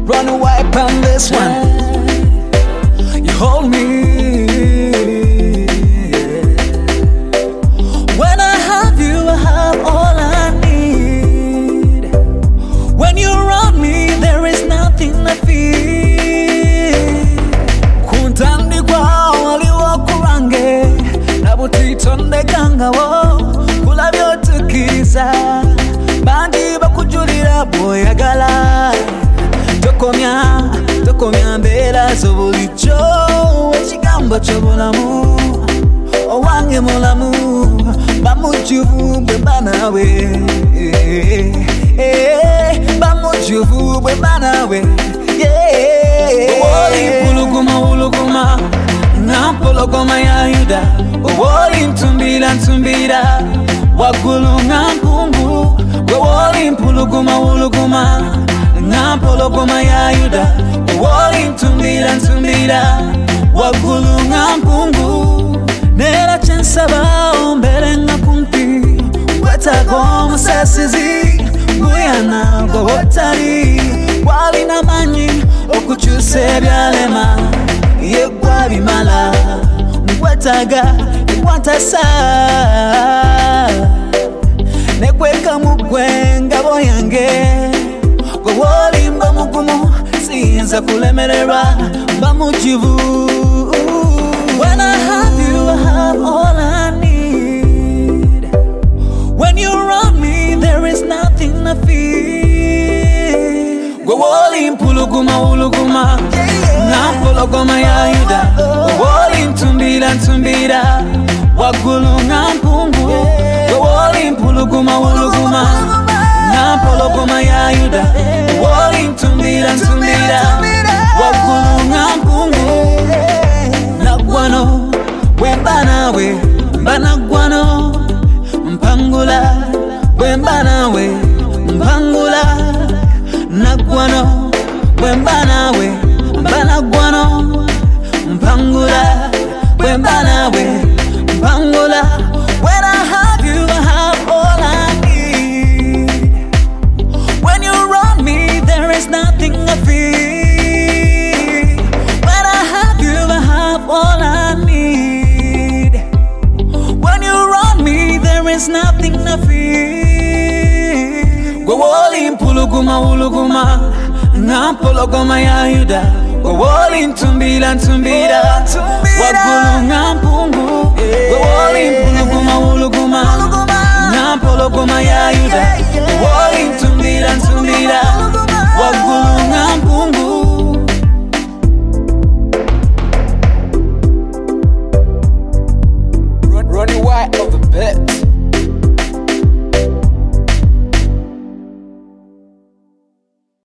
run away from this one. You hold me. When I have you, I have all I need. When you're around me, there is nothing I fear. Kuntandi kwa wali wakurange, nabutitonde kanga wo, kulabyo tukisa, bandi bakujulira boyagala. Tokomya mbera zobulicho, ekigambo ky'obulamu, owange mulamu, bamujuvu bwe banawe, bamujuvu bwe banawe. Owoli mpuluguma uluguma, ngampologoma ya Yuda. Owoli ntumbira, waggulu ngampungu. Owoli mpuluguma uluguma, ngampologoma ya Yuda. Owoli ntumbira, waggulu ngampungu. Nera kyensaba ombere nga kumpi, wetaaga omusasizi, guyana gwe wotali. Walina manyi okukyusa ebyalema, ye gwabimala, wetaaga ekwantasa. Nekweka mugwe ngabo yange, gwe wolimba mugumu, siyinza kulemererwa, mba mujuvu. When I have you, I have all I need. When you're around me, there is nothing I fear. Gwe woli mpuluguma uluguma, ngampologoma ya Yuda. Woli ntumbira, waggulu ngampungu. Gwe woli mpuluguma uluguma, ngampologoma ya Yuda. Woli ntumbira, waggulu ngampungu. Nagwano, wemba nawe, mbanagwano, mpangula, wemba nawe, mpangula. Nagwano, wemba nawe, mbanagwano, mpangula, wemba nawe, mpangula. When I have you, I have all I need. When you're around me, there is nothing I fear. When I have you, I have all I need. When you're around me, there is nothing I fear. Gwe woli mpuluguma uluguma, ngampologoma ya Yuda. Gwe woli ntumbira, waggulu ngampungu. Gwe woli mpuluguma uluguma, ngampologoma ya Yuda. Gwe woli ntumbira, waggulu